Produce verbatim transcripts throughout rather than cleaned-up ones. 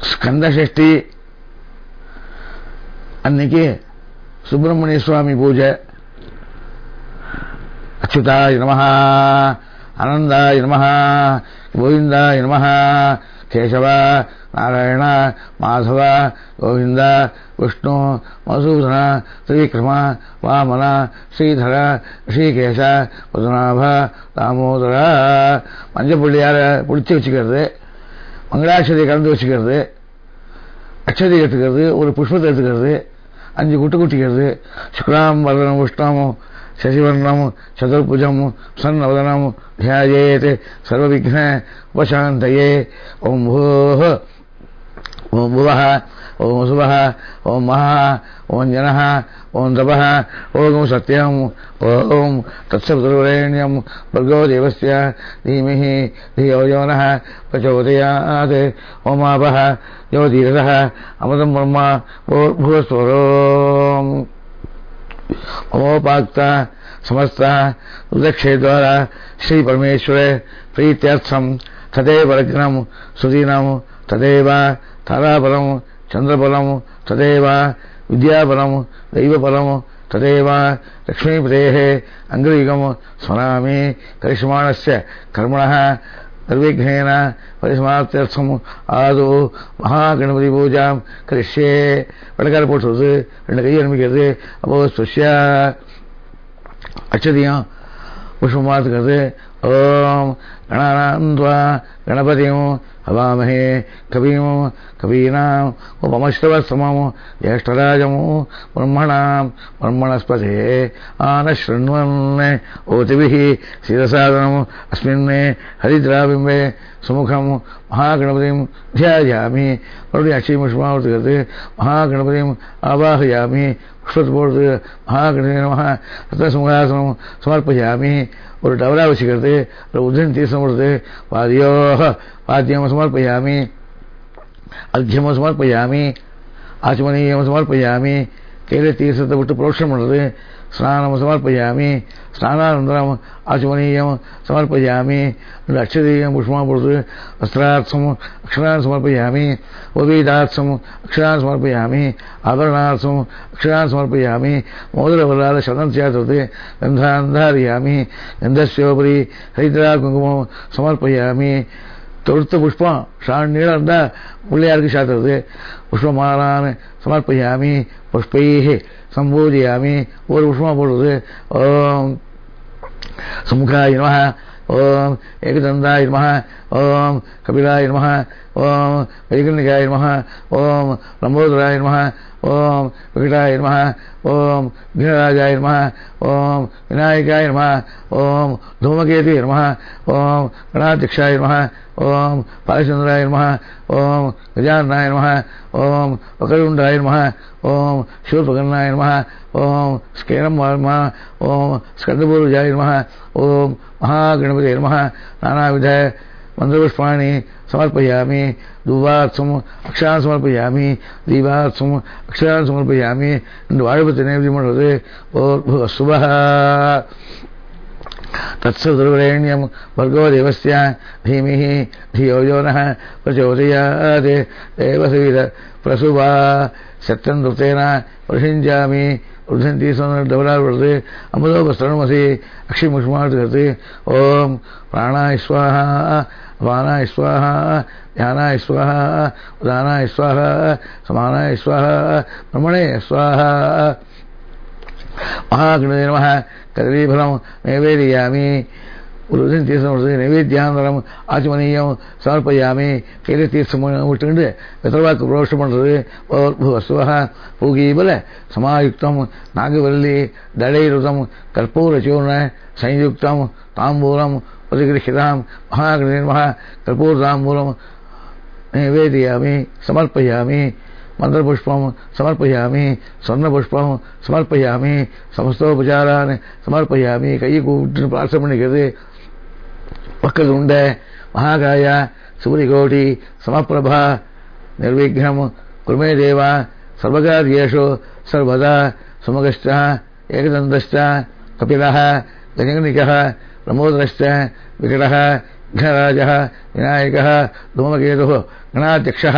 ஸ்கந்த சஷ்டி அன்னைக்கு சுப்பிரமணிய சுவாமி பூஜை. அச்சுதாய நமஹ, அனந்தாய நமஹ, கோவிந்தாய நமஹ, கேசவ நாராயண மாதவ கோவிந்த விஷ்ணு மசூதன திரிவிக்ரம வாமன ஸ்ரீதர ஸ்ரீகேச பத்மநாப தாமோதர. மஞ்சள் புள்ளியார பிடிச்சி வச்சுக்கிறது, மங்களாட்சதியை கலந்து வச்சுக்கிறது, அச்சதி எடுத்துக்கிறது, ஒரு புஷ்பத்தை எடுத்துக்கிறது, அஞ்சு குட்டு குட்டிக்கிறது. சுக்லாம் வர்ணம் விஷ்ணம் சசிவர்ணம் சதுர்புஜம் சன்னவதனம் தியாயேத் சர்வவிக்ன உபசாந்தயே. ஓம் பூஹ ஓம் புவஹ ஓம் சுவஹ ஓம் மஹா ஓம் ஜனஹ ஓம் தபஹ ஓம் சத்யம் ஓம் தத்சவிதுர்வரேண்யம் भर्गो देवस्य धीमहि धियो यो नः प्रचोदयात्. ओमापः ज्योतिरसः अमृतं ब्रह्म भूर्भुवस्वरोम्. ममोपाक्त समस्त उदक्षे द्वारा श्री परमेश्वर प्रीत्यर्थम तदेव लग्नम सुदीनम तदेव ताराबलम चंद्रबलम तदेव विद्याबलम दैवबलम तदेव लक्ष्मीपतेः अंगुलीगम स्मरामि. करिष्माणस्य कर्मणः निर्विघ्नेन परिसमाप्त्यर्थम आदौ महागणपति पूजा करिष्ये. வடக்கார போட்டுறது, ரெண்டு கையை அனுப்பிக்கிறது. அப்போ ஸ்பஷ்ய அச்சதியம் புஷ்பமாத்துக்கிறது. ஓம் கணானாந்த்வா கணபதியும் हवामहे कविं कवीनाम् उपमश्रवस्तमम् ज्येष्ठराजम् ब्रह्मणाम् ब्रह्मणस्पते आनशृण्वन् ओतिभिः शिरसादनम् अस्मिन् हरिद्राबिम्बे सुमुखम् महागणपतिम् ध्यायामि. मरुडिயும் அட்சயம் புஷ்பமாவது கருது. மகாகணபதியும் ஆவாகயாமி. புஷ்பத்து போடுறது. மகாகணபதி நமஹ ரத்னசிம்ஹாசனம் சமர்ப்பயாமி. ஒரு டவரா வச்சுக்கிறது. ஒரு உதிரன் தீர்த்தம் கொடுத்து பாதியோக பாத்தியம் சமர்ப்பயாமி. அர்க்கியம் சமர்ப்பயாமி. ஆச்சமனீயம் சமர்ப்பயாமி. கையில தீர்த்தத்தை விட்டு புரோஷனம் பண்றது. ஸ்நானம் சமர்ப்பயாமி. ஸ்நானானந்தரம் ஆச்சமனீயம் சமர்ப்பயாமி. அக்ஷதீயம் புஷ்பமாக போடுறது. வஸ்திரார்த்தம் அக்ஷரான் சமர்ப்பயாமி. உபீதார்த்தம் அக்ஷரான் சமர்ப்பயாமி. ஆபரணார்த்தம் அக்ஷரான் சமர்ப்பயாமி. மோதிரவல்லாத சதம் சேர்த்துறது. கந்தாந்தாரியாமி. கந்தஸ்யோபரி ஹரித்ரா குங்குமம் சமர்ப்பயாமி. தொடுத்த புஷ்பம் ஷான் நீளம் இருந்தால் பிள்ளையாருக்கு சாத்துறது. புஷ்பமாலான்னு சமர்ப்பயாமி. புஷ்பைஹி சம்பூஜயாமி. ஒரு புஷ்பமாக போடுறது. ஓம் சுமுகாய நமஹ. ஓம் ஏகதந்தாய நமஹ. ஓம் கபிலாய நமஹ. ஓம் வைகண்ணிகாய நமஹ. ஓம் லம்போதராய நமஹ. ஓம் விகடாய நமஹ. ஓம் விக்னராஜாய நமஹ. ஓம் விநாயகாய நமஹ. ஓம் தூமகேது நமஹ. ஓம் கணாध्यक्षாய நமஹ. ஓம் பாலச்சந்திராய நமஹ. ஓம் கஜானனாய நமஹ. ஓம் வகருண்டாய நமஹ. ஓம் சூர்பகர்ணாய நமஹ. ஓம் ஸ்கேனமாய நமஹ. ஓம் ஸ்கந்தபூர்வஜாய நமஹ. ஓம் மகாகணபதே நமஹ. நானாவித மந்திரபுஷ்பாணி சமர்ப்பயாமி. தூபார்த்தம் அக்ஷரான் சமர்ப்பயாமி. தீபார்த்தம் அக்ஷரான் சமர்ப்பயாமி என்று வாழ்வத்தை நேர்த்தி பண்ணுறது. ஓ சுபஹ तत्सवितुर्वरेण्यं भर्गो देवस्य धीमहि धियो यो नः प्रचोदयात्. देवसवित प्रसुवा सत्यं दुतेन प्रशिञ्जामि. उर्धन्ति डबलावर्ते अमृतोपस्तरणमसि अक्षिमुष्मात् करते. ओम प्राणाय स्वाहा अपानाय स्वाहा ध्यानाय स्वाहा उदानाय स्वाहा समानाय स्वाहा ब्रह्मणे स्वाहा. महागणपतये नमः. कदलीफलं नैवेदयामि. ஒரு தீர்த்தம் கொடுத்து நைவேத்தியாந்தரம் ஆச்சமனீயம் சமர்ப்பயாமி. கையில தீர்த்தம் விட்டுக்கிட்டு வெத்தரவாக்கு புரோஷம் பண்ணுறது. வசுவக பூகீபல சமாயுக்தம் நாகவல்லி தடைருதம் கற்பூரச்சூர்ண சயுக்தம் தாம்பூலம் பிரதிகிருஷிதாம் மகாகணபதே நமः. கற்பூர தாம்பூலம் நைவேதயாமி சமர்ப்பயாமி. மந்திரபுஷ்பம் சமர்ப்பயாமி. சொர்ணபுஷ்பம் சமர்ப்பயாமி. சமஸ்தோபச்சாரான் சமர்ப்பயாமி. கையை கூப்பிட்டு பிரார்த்தனை பண்ணிக்கிறது. பக்கத்து உண்ட மகாகாய சூரிகோடி சமப்பிரபா நிர்விக்னம் குருமே தேவா சர்வகாரியேஷு சர்வதா சுமகஷ்ட ஏகதந்தஷ்ட கபிலः கஜகணிகः பிரமோதரஷ்ட விகடः விக்னராஜः விநாயகः தூமகேதுः கணாध्यक्षः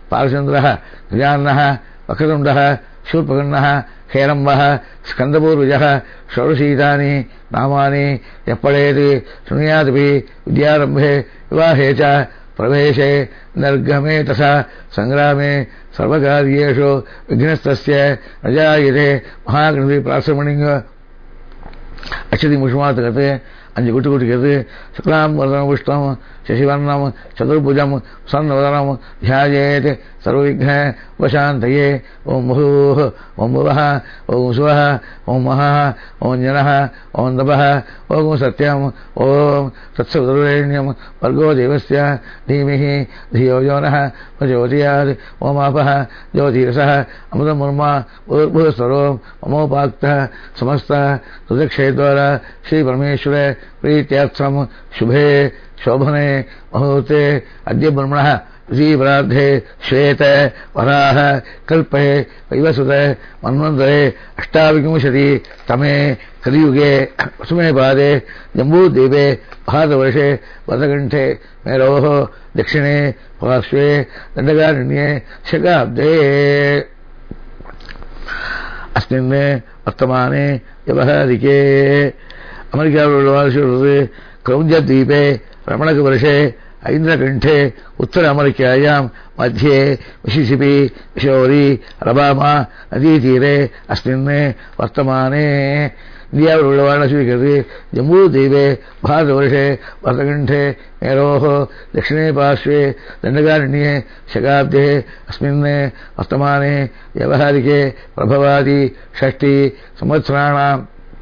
பாலச்சந்திரः கஜானனः வக்ரதுண்டः शूर्पकर्णः हेरम्बः स्कन्दपूर्वजः षोडशीतानि नामानि यप्पडेति शृणुयादपि विद्यारम्भे विवाहे च प्रवेशे निर्गमे तथा संग्रामे सर्वकार्येषु विघ्नस्तस्य न जायते महागणपति प्रार्थमणिंग अक्षति मुष्मातगते अंजु गुटु गुटिगते शुक्लां वरदं पुष्टं शशिवर्णं चतुर्भुजं सन्नवदनं ध्यायेत् सर्वविघ्न उपशान्तये ओम भूः ओम भुवः ओम सुवः ओम महः ओम जनः ओम तपः ओम सत्यम् ओम तत्सवितुर्वरेण्यं भर्गो देवस्य धीमहि धियो यो नः प्रचोदयात् ओम आपः ज्योतिरसः अमृतमुर्मा भूर्भुवस्वरो ममोपाक्तः समस्त सुदक्षेद्वारा श्री परमेश्वर प्रीत्यार्थं शुभे शोभने मुहूर्ते अद्य ब्रह्मणः जीवराधे श्वेत वराह कल्पे वैवसुते मन्वन्तरे अष्टाविंशति तमे कलियुगे सुमे पादे जम्बूद्वीपे भारतवर्षे वदकण्ठे मेरोः दक्षिणे पार्श्वे दण्डकारण्ये शकाब्दे अस्मिन् वर्तमाने व्यवहारिके अमेरिकावर्षे क्रौञ्जद्वीपे रमणकवर्षे ऐन्द्रकण्ठे उत्तर अमेरिकायां मध्ये मिसिसिपी मिशोरी अलबामा नदीतीरे अस्मिन् वर्तमाने इन्डियावर्षे स्वीकृते जम्बूद्वीपे भारतवर्षे वर्तकण्ठे मेरोः दक्षिणे पार्श्वे दण्डकारण्ये शकाब्दे अस्मिन् वर्तमाने व्यवहारिके प्रभवादि षष्टि संवत्सराणां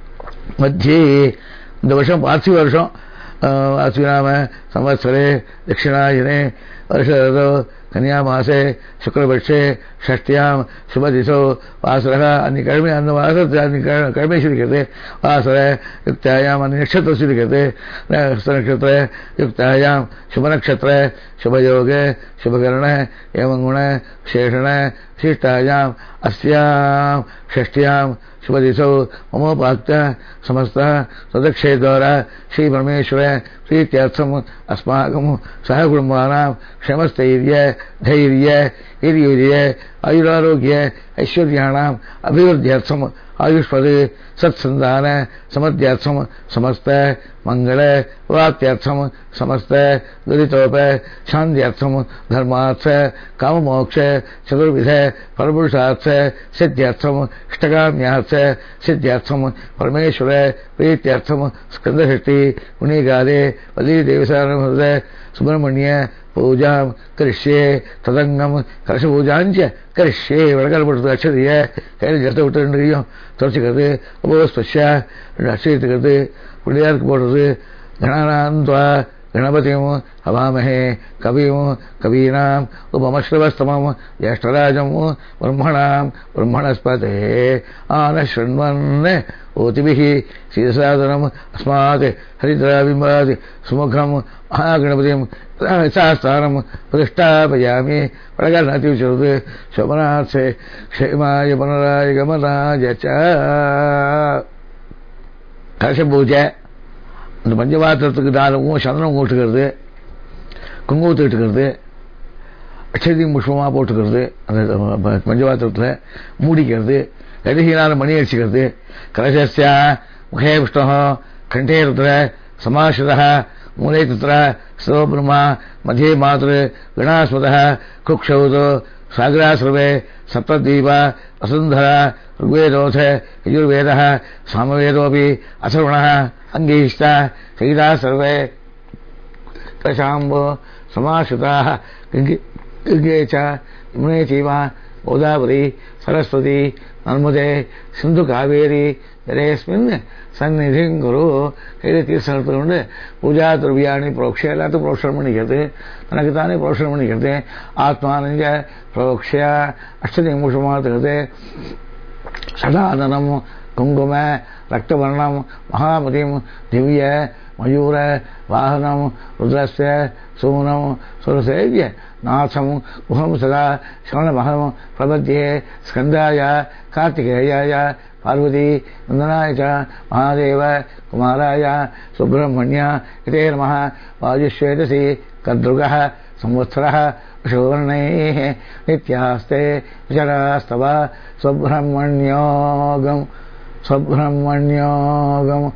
मध्ये वर्षं पार्थिवर्षं आश्विनाम संवत्सरे दक्षिणायने वर्षऋतौ कन्यामासे शुक्लपक्षे षष्ट्यां शुभदिशौ वासरः अन्यकर्मे अन्नवासरस्य अन्यकर्मे स्वीक्रियते वासरे युक्तायाम् अन्यनक्षत्रं स्वीक्रियते हस्तनक्षत्रे युक्तायां शुभनक्षत्रे शुभयोगे शुभकरणे एवं गुणे विशेषणे विशिष्टायाम् अस्यां षष्ट्यां शुभदिशौ ममोपाक्त समस्त सदक्षेद्वारा श्री परमेश्वर प्रीत्यर्थम अस्माकं सहकुटुम्बानां क्षमस्थैर्य धैर्य वीर्यवीर्य आयुरारोग्य ऐश्वर्याणाम् अभिवृद्ध्यर्थम आयुष्पद सत्संधान समृद्ध्यर्थम समस्त मंगल प्राप्त्यर्थम समस्त दुरितोप शान्त्यर्थम धर्मार्थ काममोक्ष चतुर्विध परपुरुषार्थ सिद्ध्यर्थम इष्टकाम्यार्थ सिद्ध्यर्थम परमेश्वर प्रीत्यर्थम स्कंदषष्टि पुण्यकाले वली देवसानमृत सुब्रह्मण्य पूजां करिष्ये तदंगम कलशपूजाञ्च करिष्ये वडकल्पटु अक्षरीय कैल जलते विट्टु तुलसिक्किறது உபஸ்பஷ்ய அக்ஷயத்துக்கிறது பிள்ளையாருக்கு போடுறது கணானாந்த்வா गणपतिं हवामहे कविं कवीनाम् उपमश्रवस्तमं ज्येष्ठराजं ब्रह्मणां ब्रह्मणस्पते आनशृण्वन् ओतिभिः शीर्षादनम् अस्मात् हरिद्राबिम्बात् सुमुखं महागणपतिं सहस्रानं प्रतिष्ठापयामि प्रकरणतिविचरत् शोभनार्थे क्षेमाय पुनराय गमनाय च कलशपूजा அந்த பஞ்சபாத்திரத்துக்கு தாளமும் சந்தனம் போட்டுக்கிறது குங்குமத்தை இட்டுக்கிறது அக்ஷதி புஷ்பமாக போட்டுக்கிறது அந்த பஞ்சபாத்திரத்தில் மூடிக்கிறது கடைசியினால மணி அடிச்சுக்கிறது கலசஸ்ய முகே விஷ்ணு கண்டே ருத்ர சமாசிரः மூலே தத்ர ஸ்தோ பிரம்மா மத்தியே மாத்ரு கணாஸ்வதः குக்ஷௌதோ सागरा सर्वे सप्तद्वीप वसुन्धरा ऋग्वेदोऽथ यजुर्वेदः सामवेदोऽपि अथर्वणः अङ्गीष्टा सहिताः सर्वे कलशाम्बो समाश्रिताः गङ्गे च यमुने चैव गोदावरी सरस्वती नर्मदे सिन्धु कावेरी जलेऽस्मिन् सन्निधिं कुरु கையில தீர்த்தம் எடுத்துக்கொண்டு பூஜா திரவியாணி புரோக்ஷ எல்லாத்தையும் புரோஷனம் பண்ணிக்கிறது தனக்கு தானே புரோஷனம் பண்ணிக்கிறது ஆத்மானஞ்ச புரோக்ஷ அஷ்டதி மூஷமாகிறது சடாதனம் குங்கும ரக்தவர்ணம் மகாமதிம் திவ்ய மயூர வாகனம் ருத்ரஸ்ய சூனம் சுரசேவிய नाथम गुहम सदा श्रवणमहम प्रपद्ये स्कंदाय कार्तिकेयाय पार्वती नंदनाय च महादेव कुमाराय सुब्रह्मण्य इते नमः वायुश्वेतसी कद्रुगः संवत्सरः शोवर्णैः नित्यास्ते विचरास्तव स्वब्रह्मण्योगम् स्वब्रह्मण्योगम्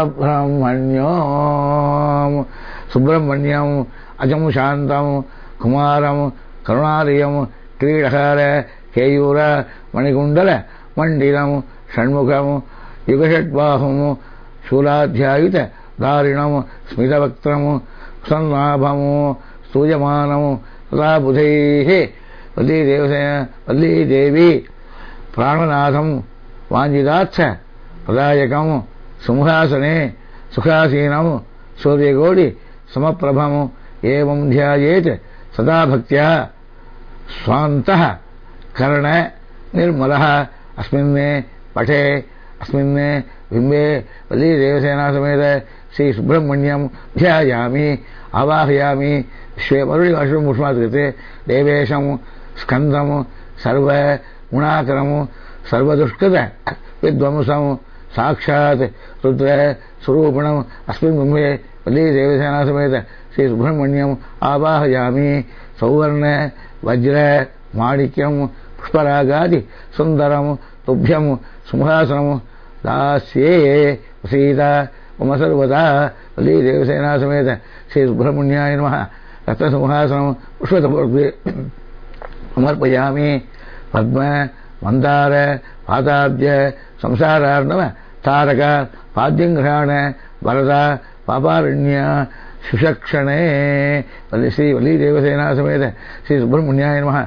स्वब्रह्मण्योम् सुब्रह्मण्यम् अजम् शान्तम् कुमारम् करुणालयम् क्रीडहार केयूर मणिकुण्डल मण्डिलम् षण्मुखम् युगषड्बाहुम् शूलाध्यायुत दारिणम् स्मितवक्त्रम् सन्नाभम् स्तूयमानम् तदा बुधैः वल्लीदेवसेन वल्लीदेवी प्राणनाथम् वाञ्छिताच्छ प्रदायकम् सिंहासने सुखासीनम् सूर्यकोटि समप्रभम् एवं ध्यायेत् सदा भक्त्या स्वान्तः कर्ण निर्मलः अस्मिन् पठे अस्मिन् बिम्बे वल्लीदेवसेना समेत श्री सुब्रह्मण्यं ध्यायामि आवाहयामि विश्वे मरुडिकाशं पुष्पात् कृते देवेशं स्कन्दं सर्व गुणाकरं सर्वदुष्कृत विध्वंसं साक्षात् रुद्र स्वरूपिणम् अस्मिन् बिम्बे वल्लीदेवसेना समेत श्री सुब्रह्मण्यं आवाहयामि सौवर्ण वज्र माणिक्यं पुष्परागादि सुन्दरं तुभ्यं सिंहासनं दास्ये सीता मम सर्वदा वल्लीदेवसेना समेत श्री सुब्रह्मण्याय नमः रत्नसिंहासनं पुष्पतमूर्ति समर्पयामि पद्म मन्दार पादाब्ज संसारार्णव तारक पाद्यङ्ग्रहण वरदा पापारण्य सुषक्षणे वल्ली श्री वल्लीदेवसेना समेत श्री सुब्रह्मण्याय नमः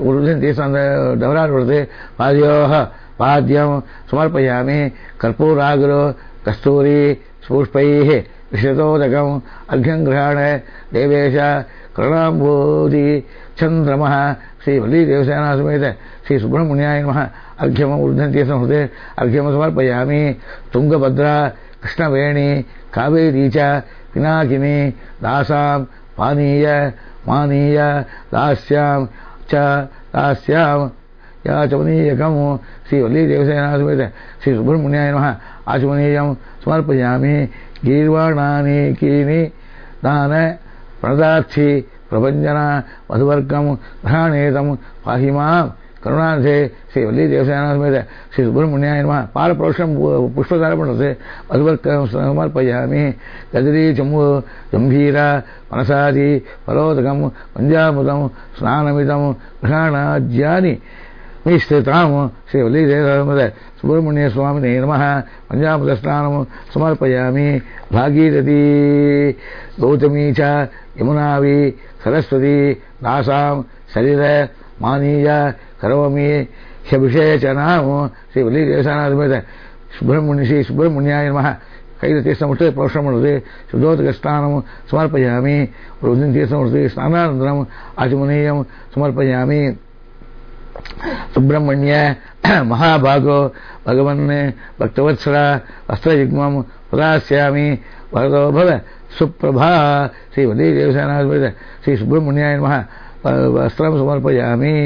डवरावर्ते पाद्योः पाद्यं समर्पयामि कर्पूराग्रो कस्तूरी पुष्पैः विशतोदकम् अर्घ्यङ्ग्रहण देवेश कर्णाम्बोधि चन्द्रमः श्री वल्लीदेवसेना समेत श्री सुब्रह्मण्याय नमः अर्घ्यम् ऊर्ध्वन्ति संहृते अर्घ्यं समर्पयामि तुङ्गभद्रा कृष्णवेणी कावेरी च पिनाकिनी दासां पानीय मानीय दास्यां च दास्यां याचमनीयकम् श्री वल्लीदेवसेना समेत श्री सुब्रह्मण्याय नमः आचमनीयं समर्पयामि गीर्वाणानि कीनि दान प्रणदार्थी प्रभञ्जन मधुवर्गं घ्राणेतं पाहि मां करुणानिधे श्री वल्लीदेवसेना समेत श्री सुब्रह्मण्याय नमः पारप्रोक्षं पुष्पसारपणते मधुवर्गं समर्पयामि गजरी चमु जम्भीर मनसादि फलोदकं पञ्चामृतं स्नानमिदं घ्राणाज्यानि मिश्रितां श्री वल्लीदेवसेना सुब्रह्मण्य स्वामिने नमः पञ्चामृतस्नानं समर्पयामि भागीरथी गौतमी च यमुनावी सरस्वती दासां शरीर मानीय करोमि ह्यभिषेचनां श्री वल्लीदेवसेना समेत सुब्रह्मण्य श्री सुब्रह्मण्याय नमः कैलतीर्थमुष्टे प्रोक्षमणुते शुद्धोदकस्नानं समर्पयामि रुद्रतीर्थमुष्टे स्नानानन्तरम् आचमनीयं समर्पयामि सुब्रह्मण्य महाभागो भगवन् भक्तवत्सल वस्त्रयुग्मं प्रदास्यामि वरदो भव सुप्रभा श्री वल्लीदेवसेना समेत श्री सुब्रह्मण्याय नमः वस्त्रं समर्पयामि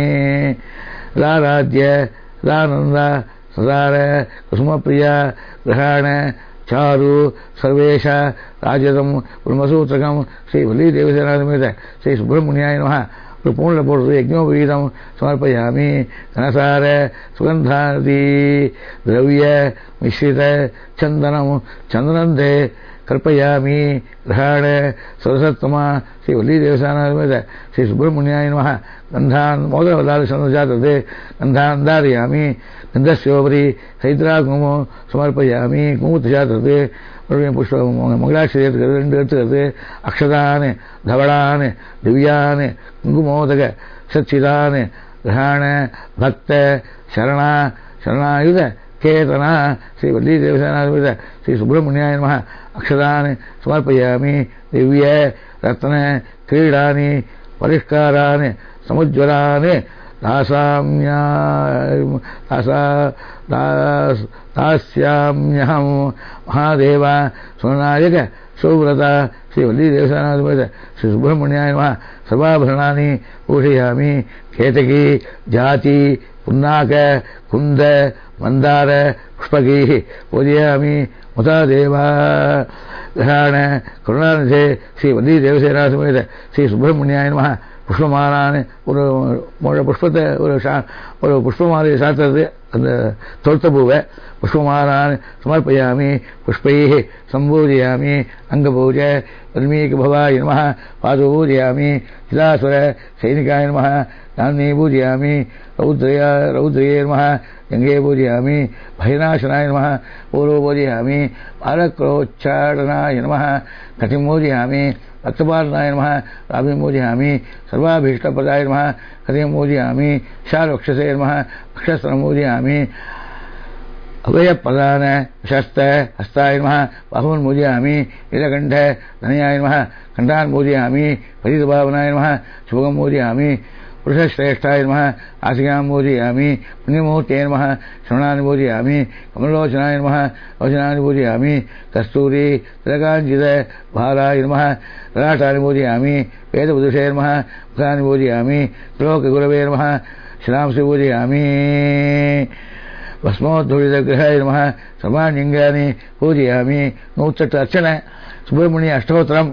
लाराध्य लानन्द सदार कुसुमप्रिय ग्रहण चारु सर्वेश राजदं ब्रह्मसूत्रकं श्री वल्लीदेवसेना समेत श्री सुब्रह्मण्याय नमः पूर्णपूर्ति यज्ञोपवीतं समर्पयामि घनसार सुगन्धादि द्रव्य मिश्रित चन्दनं चन्दनन्ते कर्पयामि ग्रहण सरसत्तमा श्री वल्लीदेवसेना समेत श्री सुब्रह्मण्याय नमः गन्धान् मोदवदालसन्नजातते गन्धान् धारयामि गन्धस्योपरि हैद्राकुमो समर्पयामि कुमुतजातते पुष्प मंगलाक्षरी எடுத்துக்கிறது अक्षतान् धवलान् दिव्यान् कुङ्कुमोदक सच्चिदान् ग्रहण भक्त शरण शरणायुध केतना श्री वल्लीदेवसेना समेत श्री सुब्रह्मण्याय नमः अक्षतान् समर्पयामि दिव्य रत्न क्रीडानि परिष्कारान् समुज्ज्वलान् दासाम्या दासा दास दास्याम्यहं महादेव सुनायक सुव्रता श्री वल्ली देवसेनाधिपति श्री सुब्रह्मण्याय नमः सर्वाभरणानि पूजयामि केतकी जाति पुन्नाक कुन्द मंदार पुष्पकी पूजयामि मुता देवा ग्रहण करुणानिधे श्री वल्ली देवसेनाधिपति श्री सुब्रह्मण्याय नमः புஷ்பமாலான்னு ஒரு முழு புஷ்பத்தை ஒரு ஒரு புஷ்பமாலையை சாத்துறது அந்த தொடுத்த பூவை புஷ்பமாலான்னு சமர்ப்பயாமி புஷ்பை சம்பூஜயாமி அங்கபூஜ வல்மீகி பவாய நமः பாதபூஜயாமி சிலாசுர சைனிகாய நமः நானே பூஜயாமி ரௌத்ரய ரௌத்ரயே நமः गंगे पूजयामि भयनाशनाय नमः पूर्व पूजयामि बालक्रोच्चाटनाय नमः कटिं पूजयामि रक्तपालनाय नमः राभिं पूजयामि सर्वाभीष्टप्रदाय नमः कटिं पूजयामि शालवक्षसे नमः वक्षस्थलं पूजयामि अभयप्रदान शस्त्र हस्ताय नमः बाहुन् पूजयामि नीलकण्ठ धनयाय नमः कण्ठान् पूजयामि परितभावनाय नमः शुभगं पूजयामि पुरुषश्रेष्ठाय नमः आसिकां पूजयामि पुण्यमूर्ते नमः श्रवणानि पूजयामि कमलोचनाय नमः वचनानि पूजयामि कस्तूरी तिलकाञ्चित भालाय नमः ललाटानि पूजयामि वेदपुरुषे नमः मुखानि पूजयामि त्रिलोकगुरवे नमः शिलांसि पूजयामि भस्मोद्धूलितगृहाय नमः सर्वाण्यङ्गानि पूजयामि नूतट अर्चन सुब्रह्मण्य अष्टोत्तरम्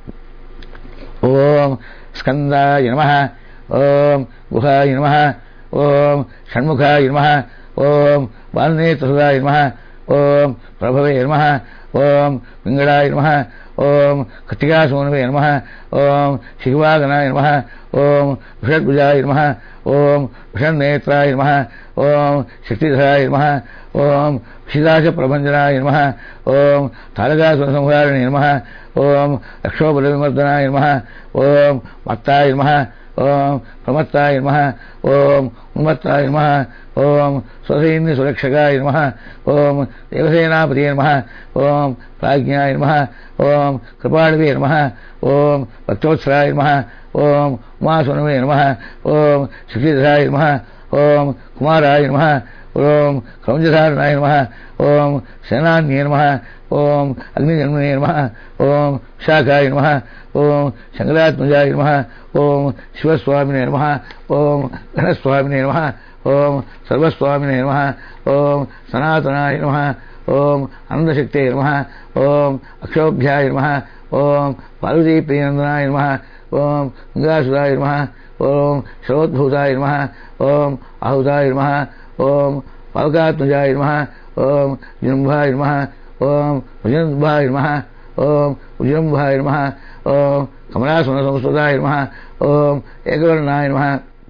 ओम स्कन्दाय नमः ओम गुहाय नमः ओम षण्मुखाय नमः ओम बालनेत्रसुधाय नमः ओम प्रभवे नमः ओम पिङ्गळाय नमः ओम कृत्तिकासूनवे नमः ओम शिखवागनाय नमः ओम वृषद्भुजाय नमः ओम वृषन्नेत्राय नमः ओम शक्तिधराय नमः ओम शिदाशप्रभञ्जनाय नमः ओम तारकासुरसंहारिणे नमः ओम रक्षोबलविमर्दनाय नमः ओम मत्ताय नमः ओम प्रमत्ताय नमः ओम उन्मत्ताय नमः ओम स्वसैन्य सुरक्षकाय नमः ओम देवसेनापतिये नमः ओम प्राज्ञाय नमः ओम कृपाणवे नमः ओम भक्तोत्सराय नमः ओम उमासुनवे नमः ओम शक्तिधराय नमः ओम कुमाराय नमः ओम क्रौञ्जधारणाय नमः ओम सेनान्ये नमः ओम अग्निजन्मने नमः ओम शाखाय नमः ओम शंकरात्मजाय नमः ओम शिवस्वामिने नमः ओम घनस्वामिने नमः ओम सर्वस्वामिने नमः ओम सनातनाय नमः ओम आनंदशक्ते नमः ओम अक्षोभ्याय नमः ओम पार्वतीप्रियनन्दनाय नमः ओम गंगासुराय नमः ओम शरोद्भूताय नमः ओम आहुताय नमः ओम पावकात्मजाय नमः ओम जृम्भाय नमः ओम भुजन्भाय नमः ओम उजृम्भाय नमः ओम कमलासुनसंस्तुताय नमः ओम एकवर्णाय नमः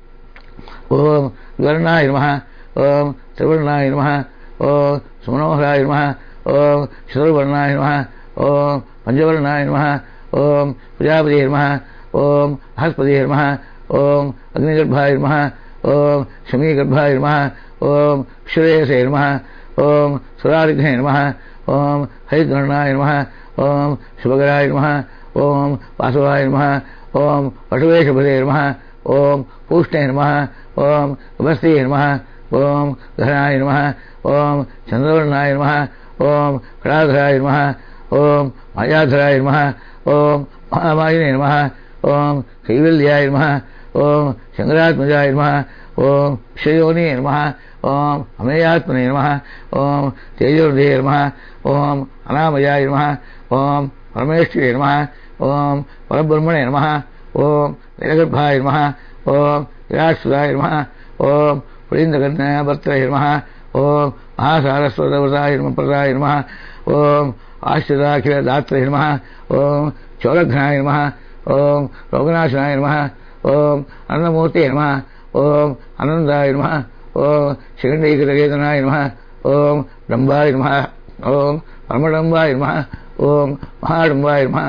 ओम द्विवर्णाय नमः ओम त्रिवर्णाय नमः ओम सुमनोहराय नमः ओम चतुर्वर्णाय नमः ओम पंचवर्णाय नमः ओम प्रजापतिये नमः ओम बृहस्पतिये नमः ओम अग्निगर्भाय नमः ओम शमीगर्भाय नमः ओम श्रेयसे नमः ओम सुरारिघ्ने नमः ओम हरिद्वर्णाय नमः ओम शुभकराय नमः ओम वासवाय नमः ओम वटुवेशभदे नमः ओम पूष्णे नमः ओम गभस्तिये नमः ओम घनाय नमः ओम चंद्रवर्णाय नमः ओम कलाधराय नमः ओम मायाधराय नमः ओम महामायिने नमः ओम कैवल्याय नमः ओम शंकरात्मजाय नमः ओम क्षयोनिये नमः ओम अमेयात्मने नमः ओम तेजोनिधे नमः ओम अनामयाय नमः ओम परमेश्वरे नमः ओम परब्रह्मणे नमः ओम नीलगर्भाय नमः ओम विराट्सुताय नमः ओम पुरीन्द्रकन्यावर्तये नमः ओम महासारस्वतव्रताय नमः प्रदाय नमः ओम आश्रिताखिलदात्रे नमः ओम चौरघ्नाय नमः ओम रोगनाशनाय नमः ओम अन्नमूर्ते नमः ओम आनन्दाय नमः ओम शिखण्डीकृतकेतनाय नमः ओम डम्बाय नमः ओम परमडम्बाय नमः ओम महाडम्बाय नमः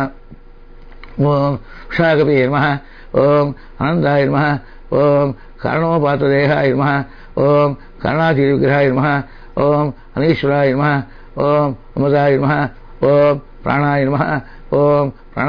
ओम शाकपे नमः ओम आनन्दाय नमः ओम कारणोपातदेहाय नमः ओम कारणातिविग्रहाय नमः ओम अनीश्वराय नमः ओम अमृताय नमः ओम प्राणाय नमः ओम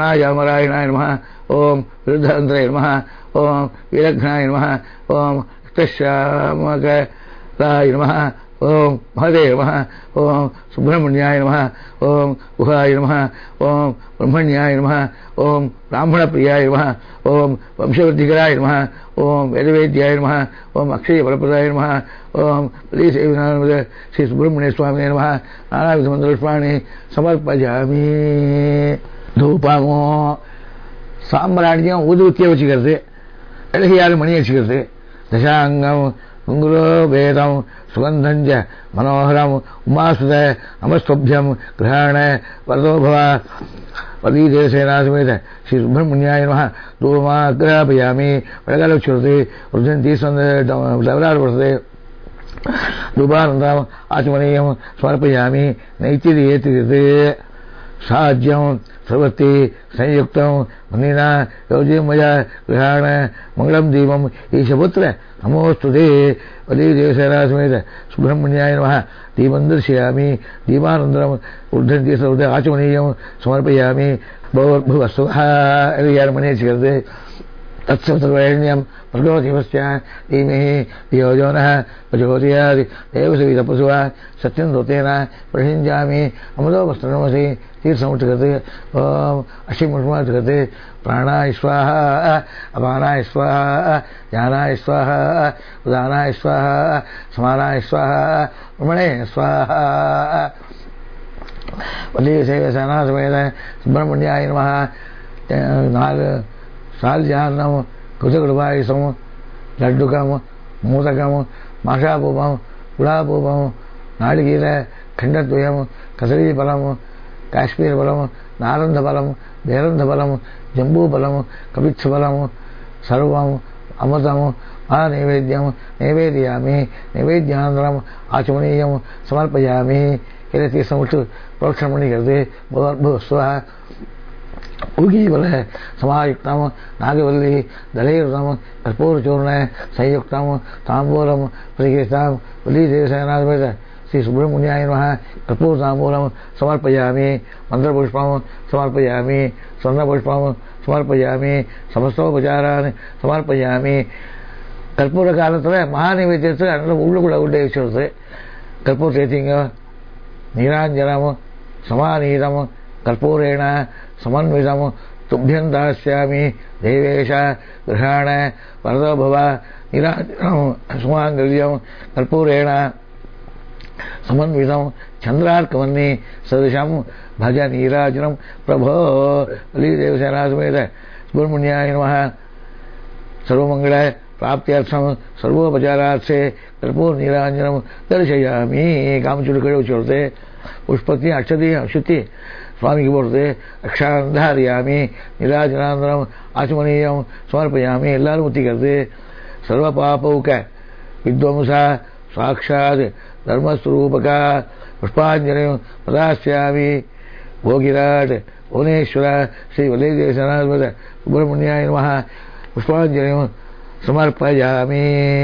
प्राणायामरायणाय नमः ओम विरुद्धतन्त्रे नमः ओम वीरघ्नाय नमः ओम रक्तश्यामकराय नमः ओम महदेव नमः ओम सुब्रह्मण्याय नमः ओम गुहाय नमः ओम ब्रह्मण्याय नमः ओम ब्राह्मणप्रियाय नमः ओम वंशवृद्धिकराय नमः ओम वेदवेद्याय नमः ओम अक्षय बलप्रदाय नमः ओम बलिसेविनाय श्री सुब्रह्मण्य स्वामिने नमः नानाविधमन्त्रपुष्पाणि समर्पयामि धूपमो சாம்பிராணியும் ஊதுவத்தியை வச்சுக்கிறது அழகியால் மணி வச்சுக்கிறது தசாங்கம் குங்குரோ வேதம் சுகந்தஞ்ச மனோகரம் உமாசுத நமஸ்துभ्यம் கிரகண வரதோபவ பதீதேசேனாசமேத ஸ்ரீ சுப்பிரமணியாய நமः தூமாக்ராபயாமி வழக்கால வச்சுக்கிறது ஒரு தீஸ் வந்து தவறாறு வருது தூபானந்தம் ஆச்சமனியம் சமர்ப்பயாமி நைத்திரி ஏற்றுகிறது साज्यम प्रवृत्ति संयुक्त मुनिना योज्य मया गृहाण मंगलम दीपम ईशपुत्र नमोस्तुते वलीदेवसेना समेत सुब्रह्मण्याय नमः दीपं दर्शयामि दीपानन्तरम् ऊर्ध्वन्ति सर्वदा आचमनीयं समर्पयामि भवद्भुवस्वः यार मने करते तत्सवितुर्वरेण्यं भर्गो देवस्य धीमहि धियो यो नः प्रचोदयात् देवसवितपशुवा सत्यं दोतेन प्रहिञ्जामि अमृतो वस्त्रनमसि तीर्थसमुट्टकते ओम अश्विमुष्माट्टकते प्राणाय स्वाहा अपानाय स्वाहा ज्ञानाय स्वाहा उदानाय स्वाहा समानाय स्वाहा ब्रह्मणे स्वाहा वल्लीसेवसेना समेत सुब्रह्मण्याय नमः नाग साल्जान्नम कुचकुडुपायसम लड्डुकम मोदकम माषापूपम गुलापूपम नारिकेल खण्डद्वयम कसरीफलम काश्मीरफलम नारंदफलम बेरंदफलम जम्बूफलम कपित्थफलम सर्वम अमृतम आ नैवेद्यम नैवेदयामि नैवेद्यानन्तरम आचमनीयम समर्पयामि इति समुट्टु प्रोक्षणमणि करते भवद्भुवस्वः उर्गीबल समायुक्तम नागवल्ली दलैर्तम कर्पूरचूर्ण संयुक्तम तांबूलम प्रतिकृतम वलीदेवसेना समेत श्री सुब्रह्मण्याय नमः कर्पूर तांबूलम समर्पयामि मंत्रपुष्पम समर्पयामि स्वर्णपुष्पम समर्पयामि समस्तोपचारान् समर्पयामि कर्पूर कालத்தில் மகாநைவேத்தியத்தை நல்ல உள்ளுக்குள்ள உள்ளே வச்சுருது कर्पूर தேத்திங்க நீராஞ்சனம் சமாநீதம் कर्पूरेण समन्वितम तुभ्यं दास्यामि देवेश गृहाण वरदो भव निराजनं सुमांगल्यं कर्पूरेण समन्वितं चंद्रार्कवन्नी सदृशं भज नीराजनं प्रभो बलिदेवसेना समेत सुब्रह्मण्याय नमः सर्वमंगल प्राप्त्यर्थम सर्वोपचारार्थे कर्पूर नीराजनं दर्शयामि कामचूड़ कड़े चलते पुष्पति अक्षति अक्षति स्वामी की बोलते अक्षांधारयामी निराजनांतरम आचमनीयम समर्पयामी எல்லாரும் முத்தி करते सर्व पापौक विद्वंसा साक्षात् धर्मस्वरूपका पुष्पांजलिं प्रदास्यामि भोगिराट भुवनेश्वर श्री वल्लीदेवसेना समेत सुब्रह्मण्याय नमः पुष्पांजलिं समर्पयामि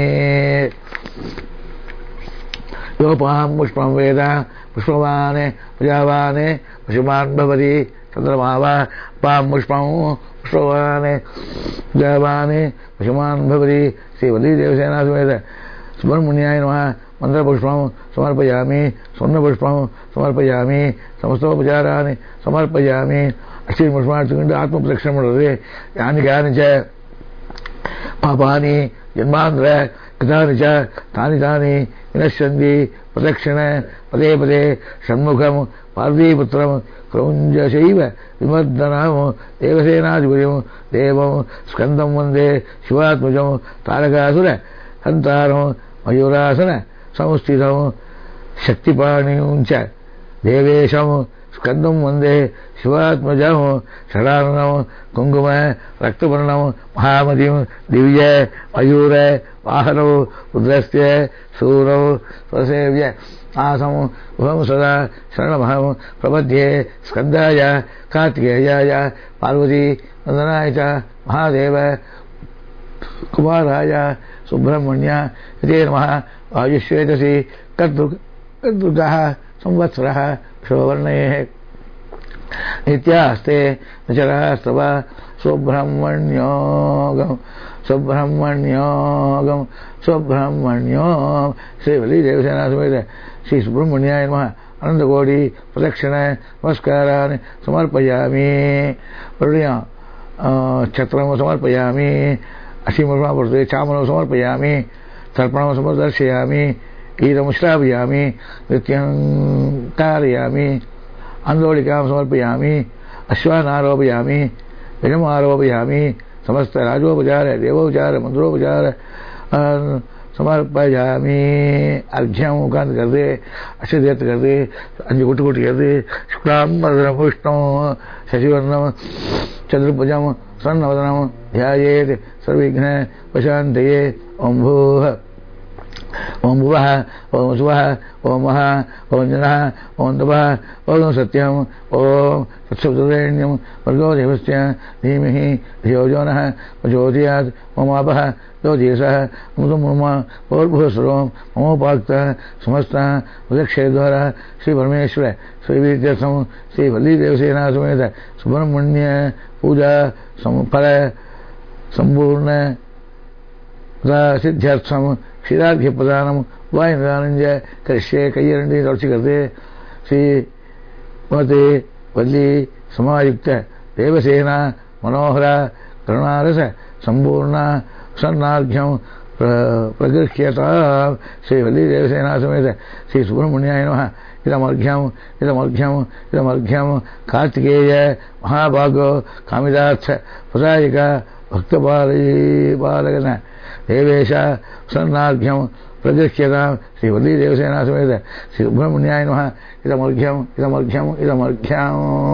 योपाहं पुष्पं वेद पुष्पवान् प्रजावान् पशुमान् भवति चन्द्रमा वा पां पुष्पं पुष्पवान् प्रजावान् पशुमान् भवति श्री वल्लीदेवसेना समेत सुब्रह्मण्याय नमः मंत्रपुष्पं समर्पयामि स्वर्णपुष्पं समर्पयामि समस्तोपचारान् समर्पयामि अष्टपुष्पाणि आत्मप्रदक्षिणं वर्तते यानि कानि च पापानि जन्मान्तर कृतानि च तानि तानि विनश्यन्ति प्रदक्षिण पदे पदे षण्मुखं पार्वतीपुत्रं क्रौञ्जशैव विमर्दनं देवसेनाधिपतिं देवं स्कन्दं वन्दे शिवात्मजं तारकासुर हन्तारं मयूरासन संस्थितं शक्तिपाणिं च देवेशं स्कन्दं वन्दे शिवात्मजं षडाननं कुङ्कुम रक्तवर्णं महामतिं दिव्य मयूर वाहनौ रुद्रस्य सूरौ स्वसेव्य आसं उभं सदा शरणमहं प्रपद्ये स्कन्दाय कार्तिकेयाय पार्वती नन्दनाय च महादेव कुमाराय सुब्रह्मण्य इति नमः आयुष्येतसि कर्तृकः संवत्सरः शोवर्णेः नित्यास्ते नचरस्तव सुब्रह्मण्योऽगं சுப்பிரமணியோகம் சுப்பிரமணியோம். ஸ்ரீ வள்ளி தேவசேனா சமேத ஸ்ரீ சுப்பிரமணியாய நமः அனந்த கோடி பிரதட்சிண நமஸ்காரான் சமர்ப்பயாமி. மறுபடியும் சத்திரம் சமர்ப்பயாமி, அசிமர்மாபுரத்தை சாமரம் சமர்ப்பயாமி, தர்ப்பணம் சமர்தர்शयामि, ஈரம் ஸ்ராவயாமி, நித்யம் தாரயாமி, அந்தோளிகாம் சமர்ப்பயாமி, அஸ்வான் ஆரோபயாமி, கஜம் ஆரோபயாமி, समस्त राजोपचार देवोपचार मंत्रोपचार समर्पयामि. अर्घ्यम उकांत कर दे, अक्षदेत कर दे, अंज गुट गुट कर दे. शुक्लांबरधरं विष्णुं शशिवर्णं चतुर्भुजं सन्नवदनं ध्यायेत् सर्वविघ्न उपशान्तये. ओम भूः ओम भुवः ओम सुवः ओम महः ओम जनः ओम तपः ओम सत्यं ओम तत्सवितुर्वरेण्यं भर्गो देवस्य धीमहि धियो यो नः प्रचोदयात्. मम आपः ज्योतिषः अमृतं मम भूर्भुवस्सुरो ममोपाक्तः समस्तः उदक्षेद्वारा श्री परमेश्वर श्रीवीर्यर्थं श्री वल्ली देवसेना समेत सुब्रह्मण्य पूजा फल संपूर्ण सिद्ध्यर्थं क्षीरार्घ्य प्रदानम वायुदानंज करिष्ये. कैयरंडी தொடர்ச்சி करते श्री मते वल्ली समायुक्त देवसेना मनोहर करुणारस संपूर्ण सन्नार्घ्यं प्रगृह्यता. श्री वल्ली देवसेना समेत श्री सुब्रह्मण्याय नमः. इदमर्घ्यं इदमर्घ्यं इदमर्घ्यं कार्तिकेय महाभागो कामिदार्थ प्रदायक भक्तपालगन देवेश सन्नार्घ्यं प्रगृह्यतां. श्री वल्ली देवसेना समेत श्री सुब्रह्मण्याय नमः. इदमर्घ्यं इदमर्घ्यं इदमर्घ्यं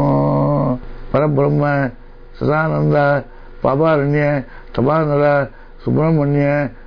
परब्रह्म सदानंद पापारण्य तपानर सुब्रह्मण्य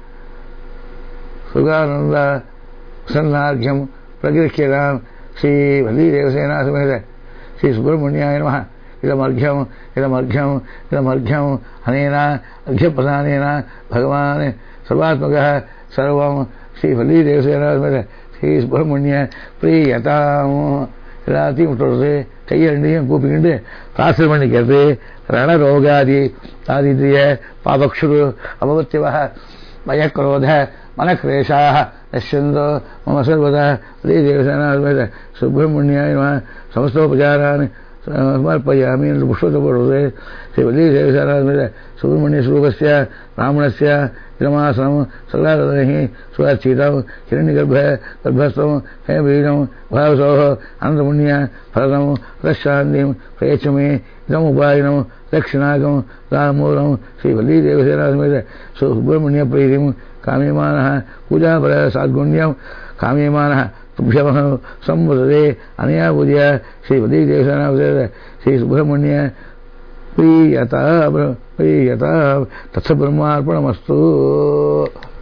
सुगानंद सन्नार्घ्यं प्रगृह्यतां. श्री वल्ली देवसेना समेत श्री सुब्रह्मण्याय नमः. इदमर्घ्यं इदमर्घ्यं इदमर्घ्यं अनेन अर्घ्यप्रदानेन भगवान् सर्वात्मकः सर्वं श्री वल्ली देवसेना समेत श्री सुब्रह्मण्य प्रीयताम्. எல்லாத்தையும் விட்டுறது கையை ரெண்டையும் கூப்பிக்கிண்டு பிரார்த்தனை பண்ணிக்கிறது. ரணரோகாதி தாதித்ய பாபக்ஷுரு அபவத்தியவः भयक्रोध मनक्लेशाः नश्यन्तो मम सर्वदा वल्ली देवसेना समेत सुब्रह्मण्याय नमः. समस्तोपचारान् समर्पयामि. पुष्पतपोषे श्री वल्ली देवसेना समेत सुब्रह्मण्य स्वरूपस्य ब्राह्मणस्य इदमासनं सदारदैः स्वार्चितं हिरण्यगर्भ गर्भस्थं हेमबीजं भावसोः अनन्तपुण्य फलदं रशान्तिं प्रयच्छ मे. इदमुपायनं दक्षिणाकं रामूलं श्री वल्ली देवसेना समेत सुब्रह्मण्य प्रीतिं काम्यमानः पूजाफल साद्गुण्यं काम्यमानः तुभ्यमः संवदते. अनया पूजया श्री वल्ली देवसेना समेत श्री सुब्रह्मण्य प्रीयता प्रीयता. तत्सब्रह्मार्पणमस्तु.